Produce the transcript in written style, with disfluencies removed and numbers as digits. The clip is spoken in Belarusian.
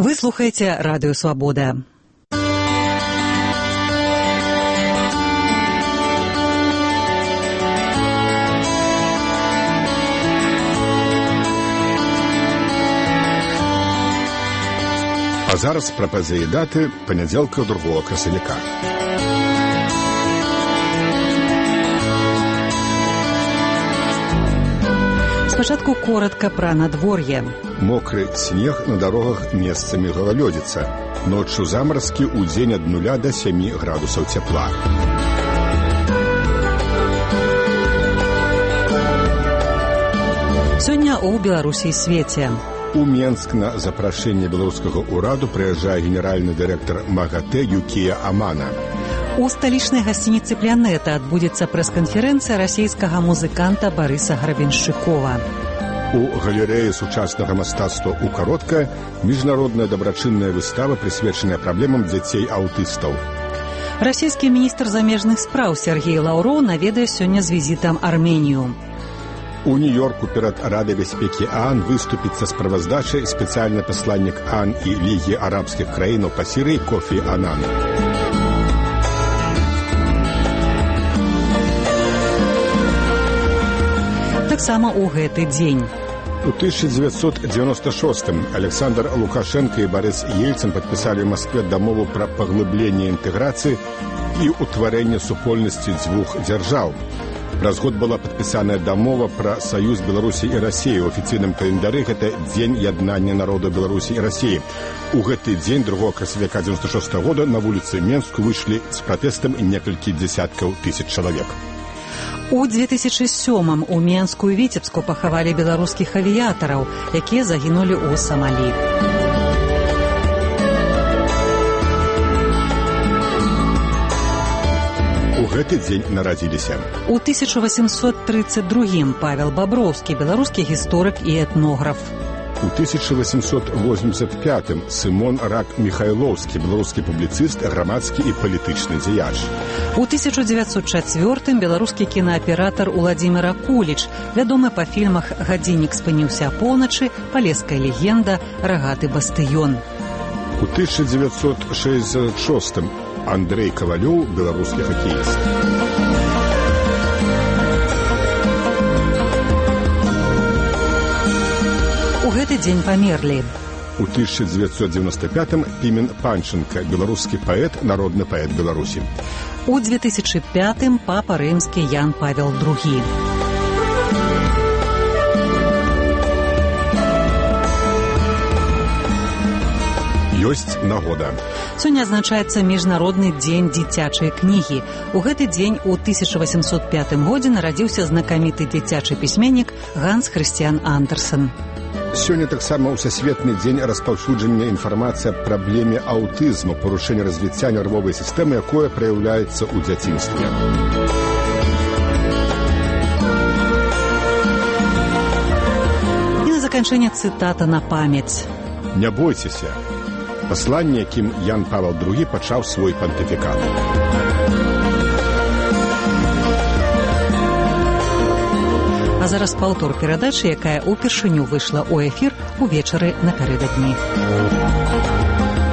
Вы слухаеце Радыё Свабода. А зараз прапазіі даты панядзелка 2 красавіка. Спачатку коротка пра надвор'е. Мокры снег на дарогах, месцамі галалёдзіца. Ноччу замаразкі, удзень ад 0 до 7 градусаў цяпла. Сёння ў Беларусі і свеце. У Менск на запрашэнне беларускага ўраду прыязджае генеральны дырэктар МАГАТЭ Юкія Амана. У сталічнай гасцініцы «Планета» адбудзецца прэс-канферэнцыя расійскага музыканта Барыса Грабеншчыкова. У галерэі сучаснага мастацтва ў Каротка міжнародная дабрачынная выстава, прысвечаная праблемам дзяцей-аўтыстаў. Расійскі міністр замежных спраў Сергей Лаўроў наведае сёння з візітам Арменію. У Нью-Йорку перад Радай бяспекі ААН выступіць са справаздачай спецыяльны пасланнік ААН і Лігі арабскіх краінаў па Сірыі Кофі Анан. Таксама ў гэты дзень. У 1996-м Александр Лукашенко і Борис Ельцин падпісалі ў Маскве дамову пра паглыбленне інтэграцыі і ўтварэнне супольнасці дзвюх дзяржаў. Праз год была падпісаная дамова пра саюз Беларусі і Расіі. У афіцыйным календары гэта дзень яднання народу Беларусі і Расіі. У гэты дзень 2 красавіка 96 года на вуліцы Менску выйшлі з пратэстам некалькі дзесяткаў тысяч чалавек. У 2007-м у Менску і Віцебску пахавалі беларускіх авіятараў, якія загінулі ў Самалі. У гэты дзень нарадзіліся. У 1832-м Павел Баброўскі, беларускі гісторык і этнограф. У 1885-м Сымон Рак-Міхайлоўскі, беларускі публіцыст, грамадскі і палітычны дзеяч. У 1904-м беларускі кінааператар Уладзімір Акуліч, вядомы па фільмах «Гадзіннік спыніўся апоўначы», «Палеская легенда», «Рагаты бастыён». У 1966-м Андрэй Кавалёў, беларускі хакеіст. У гэты дзень памерлі. У 1995-м Пімен Панченка, беларускі паэт, народны паэт Беларусі. У 2005-м папа рымскі Ян Павел II. Ёсць нагода. Сёння адзначаецца міжнародны дзень дзіцячай кнігі. У гэты дзень у 1805 годзе нарадзіўся знакаміты дзіцячы пісьменнік Ганс Хрысціян Андерсен. Сёння таксама ўсасветны дзень распаўсюджання інфармацыі аб праблеме аўтызму, парушэння развіцця нервовай сістэмы, якое праяўляецца ў дзяцінстве. І на заканчэнне цытата на памяць. Не бойцеся. Пасланне, якім Ян Павел II пачаў свой пантыфікат. А зараз паўтор перадачы, якая ўпершыню выйшла ў эфір увечары напярэдадні.